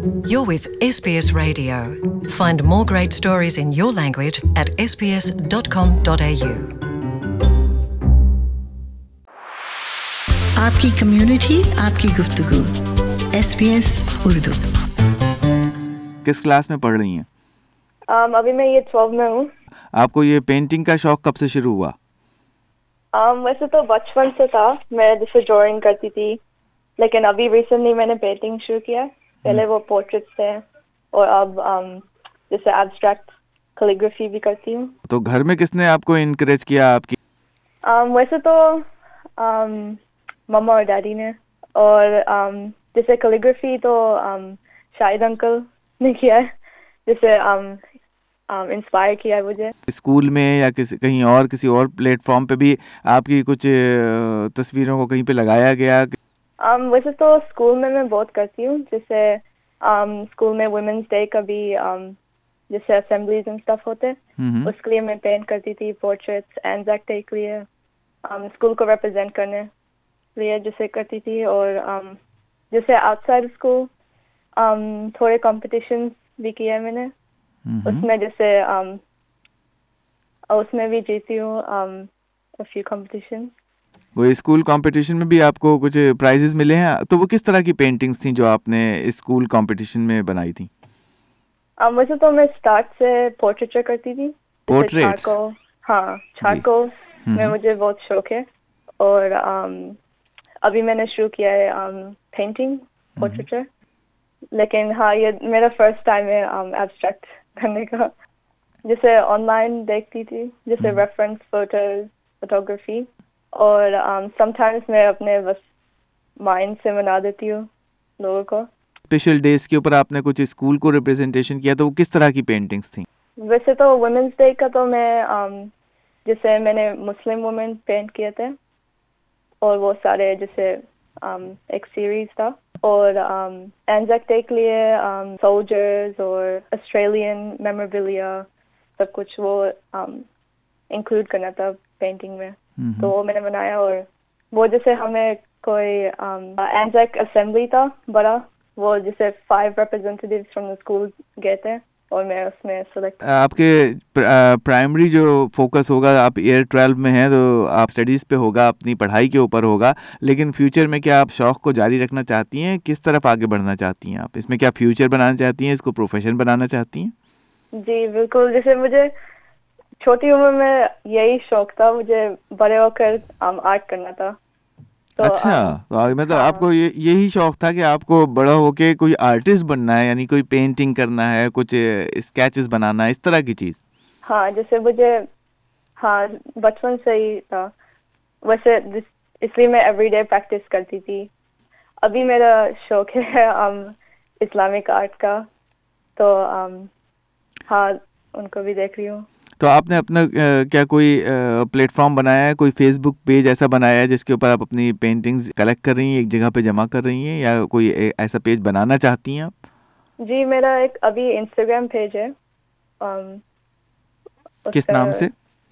You're with SBS Radio. Find more great stories in your language at sbs.com.au. आपकी community, आपकी गुफ्तगू। SBS Urdu. किस class में पढ़ रही हैं? अभी मैं ये 12 में हूँ। आपको ये पेंटिंग का शौक कब से शुरू हुआ? वैसे तो बचपन से था, मैं जैसे ड्राइंग करती थी, लेकिन अभी रिसेंटली मैंने पेंटिंग शुरू किया। पहले वो पोर्ट्रेट्स थे और अब जैसे एब्स्ट्रैक्ट कैलीग्राफी भी करती हूँ। तो घर में किसने आपको इनकरेज किया आपकी? वैसे तो मम्मा और डैडी ने, और जैसे कैलीग्राफी तो शाहिद अंकल ने किया है, जैसे इंस्पायर किया है मुझे। स्कूल में या कहीं और किसी और प्लेटफॉर्म पे भी आपकी कुछ तस्वीरों को कहीं पे लगाया गया? वैसे तो स्कूल में मैं बहुत करती हूँ, जैसे स्कूल में वुमेन्स डे का भी जैसे असेंबलीज एंड स्टफ होते हैं, उसके लिए मैं पेंट करती थी पोर्ट्रेट्स। एंजाक डे के लिए स्कूल को रिप्रेजेंट करने लिए जैसे करती थी। और जैसे आउटसाइड स्कूल थोड़े कॉम्पिटिशन्स भी किए मैंने, उसमें जैसे उसमें भी जीती हूँ a few competitions। वो स्कूल कंपटीशन में भी आपको कुछ प्राइजेस मिले हैं? तो वो किस तरह की पेंटिंग्स थी जो आपने स्कूल कंपटीशन में बनाई थी? वैसे तो मैं स्टार्ट से पोर्ट्रेचर करती थी। पोर्ट्रेट्स? हाँ, चारकोल में मुझे बहुत शौक है। और अभी मैंने शुरू किया है पेंटिंग पोर्ट्रेचर, लेकिन हाँ ये मेरा फर्स्ट टाइम है एब्स्ट्रैक्ट करने का। जैसे ऑनलाइन देखती थी, जैसे रेफरेंस फोटोग्राफी, और समटाइम्स मैं अपने बस माइंड से बना देती हूँ लोगों को। स्पेशल डेज के ऊपर आपने कुछ स्कूल को रिप्रेजेंटेशन किया, तो वो किस तरह की पेंटिंग्स थी? वैसे तो वुमेन्स डे का तो मैं जैसे मैंने मुस्लिम वुमेन पेंट किए थे, और वो सारे जैसे एक सीरीज था। और एंजाक डे के लिए सोल्जर्स और ऑस्ट्रेलियन मेमोरेबिलिया सब कुछ वो इंक्लूड करना था पेंटिंग में, तो वो मैंने बनाया। और वो जैसे हमें कोई एंजाक असेंबली था बड़ा, वो जैसे 5 रिप्रेजेंटेटिव्स फ्रॉम द स्कूल गए थे, और मैं उसमें सेलेक्ट। आपके प्राइमरी जो फोकस होगा, आप ईयर 12 में हैं, तो आप स्टडीज़ पे होगा, अपनी पढ़ाई के ऊपर होगा, लेकिन फ्यूचर में क्या आप शौक़ को जारी रखना चाहती हैं? किस तरफ आगे बढ़ना चाहती हैं आप? इसमें क्या फ्यूचर बनाना चाहती हैं, इसको प्रोफेशन बनाना चाहती हैं? जी बिल्कुल, जैसे मुझे छोटी उम्र में यही शौक था, मुझे बड़े होकर आर्ट करना था। तो अच्छा, तो मतलब हाँ। आपको यही शौक था कि आपको बड़ा होके कोई आर्टिस्ट बनना है, यानी कोई पेंटिंग करना है, कुछ स्केचेस बनाना है, इस तरह की चीज़? हाँ, जैसे मुझे हाँ बचपन से ही था वैसे, इसलिए मैं एवरीडे प्रैक्टिस करती थी। अभी मेरा शौक है इस्लामिक आर्ट का, तो हाँ उनको भी देख रही हूँ। तो आपने अपना क्या कोई प्लेटफॉर्म बनाया है, कोई फेसबुक पेज ऐसा बनाया है जिसके ऊपर आप अपनी पेंटिंग्स कलेक्ट कर रही हैं, एक जगह पे जमा कर रही हैं, या कोई ऐसा पेज बनाना चाहती हैं आप? जी, मेरा एक अभी इंस्टाग्राम पेज है। किस नाम से?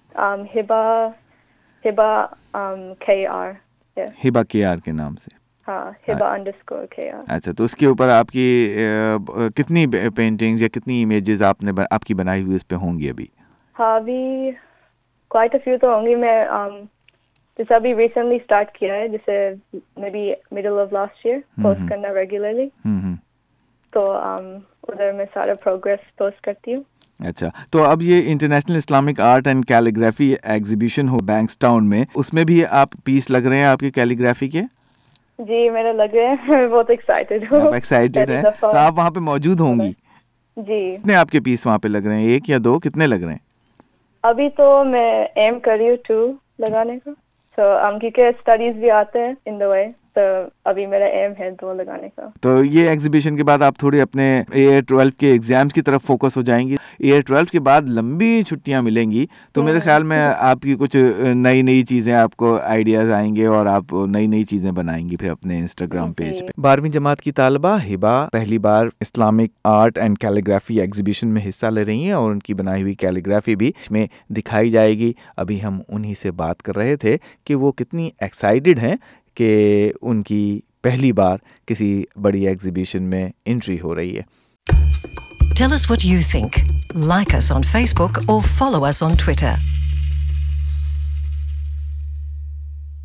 हिबा KR। हिबा KR के नाम से? हाँ, हिबा _KR। अच्छा, तो उसके ऊपर आपकी कितनी पेंटिंग्स या कितनी इमेजेस आपकी बनाई हुई उस पे होंगी अभी? हाँ, अभी क्वाइट अ फ्यू तो होंगी। मैं जैसे अभी रिसेंटली स्टार्ट किया है, जैसे maybe middle of last year post करना रेगुलरली, तो उधर मैं सारा प्रोग्रेस पोस्ट करती हूँ। अच्छा, तो अब ये international Islamic art and calligraphy exhibition हो बैंक्सटाउन में, उसमें भी आप पीस लग रहे हैं आपकी कैलीग्राफी के? जी, मेरे लग रहे हैं। मैं बहुत एक्साइटेड हूँ। आप एक्साइटेड हैं, तो आप वहाँ पे मौजूद होंगी? जी। कितने आपके पीस वहाँ पे लग रहे हैं, 1 या 2, कितने लग रहे हैं? अभी तो मैं एम कर रही हूँ 2 लगाने का, तो क्योंकि स्टडीज भी आते हैं इन द वे, तो अभी मेरा एम है 2 लगाने का। तो ये एग्जीबिशन के बाद आप थोड़ी अपने ईयर 12 के एग्जाम्स की तरफ फोकस हो जाएंगी। ईयर 12 के बाद लंबी छुट्टियां मिलेंगी, तो मेरे ख्याल में आपकी कुछ नई नई चीज़ें, आपको आइडियाज़ आएंगे और आप नई नई चीज़ें बनाएंगी फिर अपने इंस्टाग्राम पेज पे। 12वीं जमात की तालिबा हिबा पहली बार Islamic art and calligraphy exhibition में हिस्सा ले रही हैं, और उनकी बनाई हुई कैलीग्राफी भी इसमें दिखाई जाएगी। अभी हम उन्हीं से बात कर रहे थे कि वो कितनी एक्साइटेड हैं कि उनकी पहली बार किसी बड़ी एग्जीबिशन में एंट्री हो रही है। Tell us what you think. Like us on Facebook or follow us on Twitter.